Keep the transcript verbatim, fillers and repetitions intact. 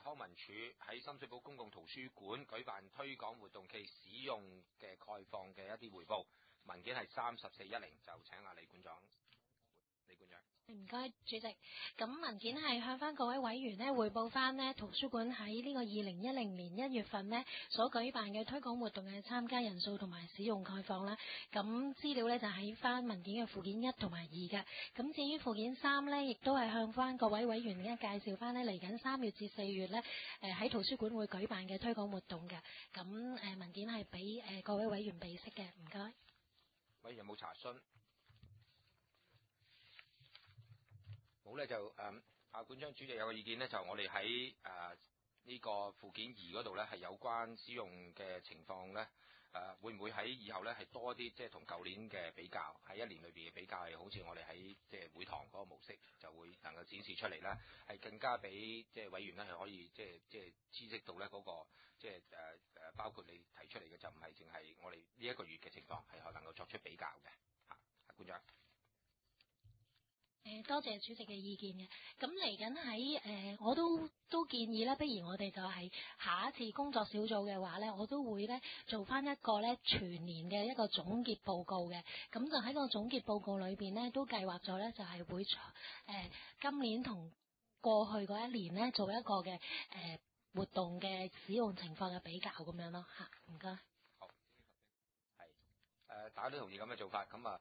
康文署喺深水埗公共圖書館舉辦推廣活動暨使用嘅概況嘅一啲彙報，文件係三十四一零，就請阿李館長。李館長。 唔該，主席。咁文件係向翻各位委員呢匯報翻呢圖書館喺呢個二零一零年一月份呢所舉辦嘅推廣活動嘅參加人數同埋使用概況啦。咁資料呢就喺翻文件嘅附件一同埋二嘅。咁至於附件三呢，亦都係向翻各位委員呢介紹翻呢嚟緊三月至四月呢誒喺圖書館會舉辦嘅推廣活動嘅。咁誒文件係俾誒各位委員備悉嘅。唔該。 委員有冇查詢？好咧，就誒阿館長主席有個意見咧，就我哋喺誒呢個附件二嗰度咧，係有關使用嘅情況咧，誒、呃、會唔會喺以後咧係多啲，即係同舊年嘅比較，喺一年裏邊嘅比較，係好似我哋喺即係會堂嗰個模式，就會能夠展示出嚟啦，係更加俾即係委員咧係可以即係即係知識到咧嗰個即係誒誒，包括你提出嚟嘅就唔係淨係我哋呢一個月嘅情況，係可能夠作出比較嘅嚇，阿館長。 誒多謝主席嘅意見嘅，咁嚟緊喺誒我都都建議咧，不如我哋就係下一次工作小組嘅話咧，我都會咧做翻一個咧全年嘅一個總結報告嘅，咁就喺個總結報告裏邊咧都計劃咗咧就係會誒、呃、今年同過去嗰一年咧做一個嘅誒、呃、活動嘅使用情況嘅比較咁樣咯嚇，唔該。 好，係誒、呃、大家都同意咁嘅做法，咁啊。